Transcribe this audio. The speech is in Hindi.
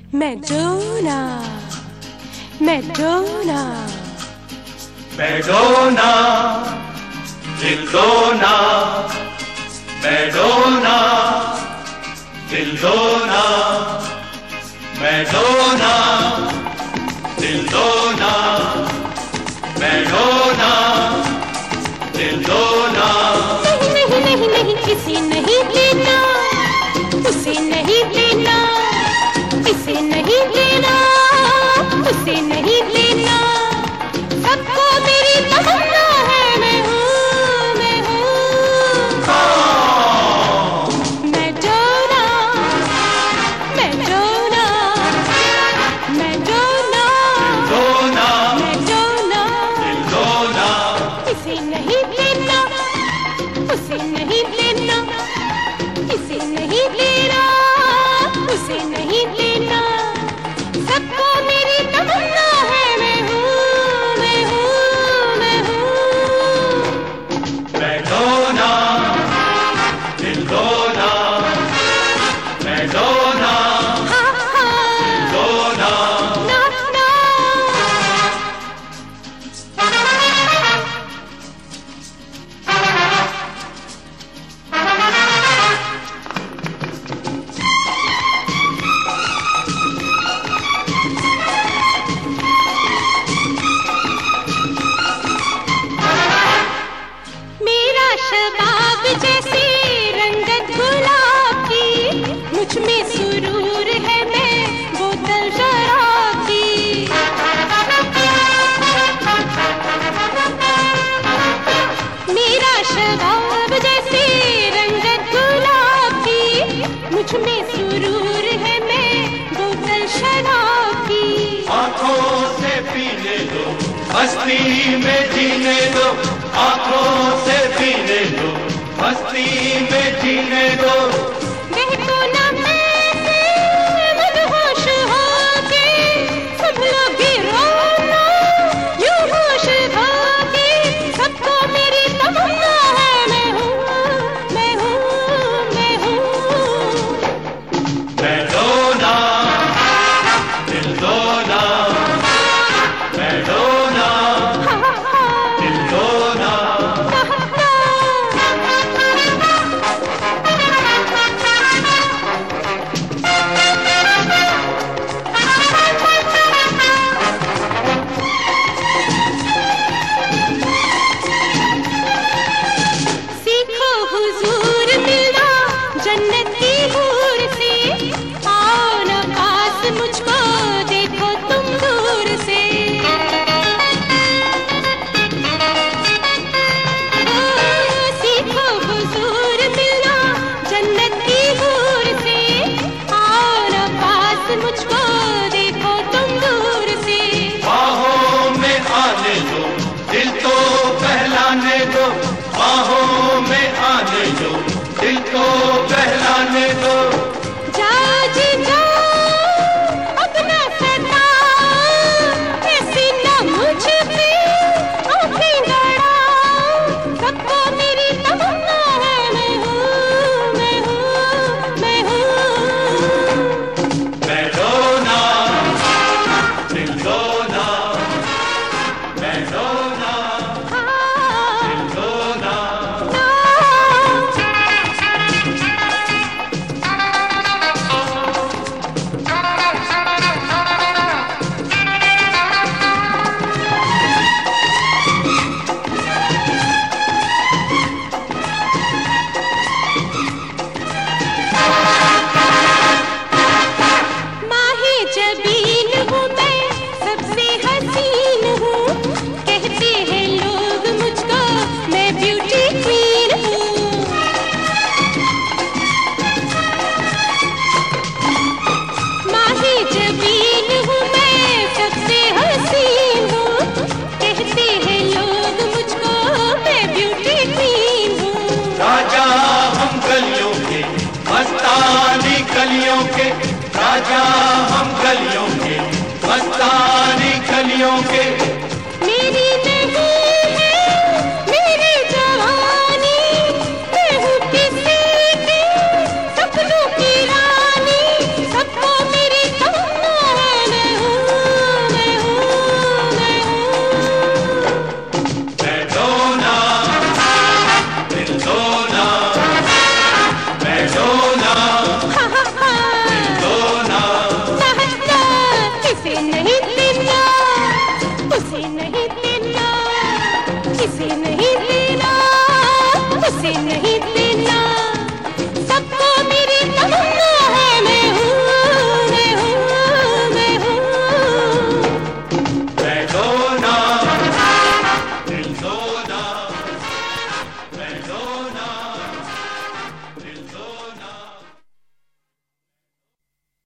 Madonna, Madonna, Madonna, Dildona, Madonna, Dildona, Madonna, Dildona, Madonna, Dildona. नहीं नहीं नहीं नहीं किसी नहीं लेना, उसे नहीं लेना, इसे नहीं लेना, उसे नहीं लेना, सबको मेरी तमन्ना है, मैं हूँ, मैं हूँ। Madonna, Madonna, Madonna, Madonna, Dildona, इसे नहीं लेना, उसे नहीं लेना, इसे नहीं लेना, उसे नहीं लेना, सबको मेरी तमन्ना है, मैं हूँ, मैं हूँ, मैं हूँ। Madonna, Dildona, Madonna, हाँ हाँ, Dildona. ना ना। मेरा शबाब जैसी रंगत गुलाब की, मुझ में सुरूर है, मैं बोतल शराब की। मेरा शबाब जैसी रंगत गुलाब की, मुझ में सुरूर है, मैं बोतल शराब की। आँखों से पीने दो, मस्ती में जीने दो, आँखों से पीने दो, मस्ती में जीने दो। बहको ना मैं मदहोश होके, सब लोग भी रोना, यूं होश होके, सबको मेरी तमन्ना है, मैं हूँ, मैं हूँ, मैं हूँ। Madonna, Dildona, Madonna, हाँ हाँ, Dildona. सीखो हुजूर मिलना जन्नत की हूर से, आओ ना पास मुझको देखो तुम दूर से। सीखो हुजूर मिलना जन्नत की हूर से, आओ ना पास मुझको देखो तुम दूर से। बाहों में आने दो, दिल तो बहलाने दो, बाहों में आने दो, दिल तो बहलाने दो। जाओ जी जाओ, अपना सताओ, ऐसी ना मुझ पे आँखें गड़ाओ, सबको मेरी तमन्ना है, मैं हूँ, मैं हूँ, मैं हूँ। Madonna, Dildona, Madonna, हाँ, Dildona. ना। माही जबीन हूँ मैं, सबसे हसीन हूँ, कहते हैं लोग मुझको मैं ब्यूटी क्वीन हूँ। माही जबीन हूँ मैं, सबसे हसीन हूँ, कहते हैं लोग मुझको मैं ब्यूटी क्वीन हूँ। राजा हम गलियों के, मस्तानी गलियों के, राजा हम गलियों के, मस्तानी गलियों के। मेरी नहीं है मेरी जवानी, मैं हूँ किसी की सपनों की रानी, सबको मेरी तमन्ना किसे नहीं देना, किसे नहीं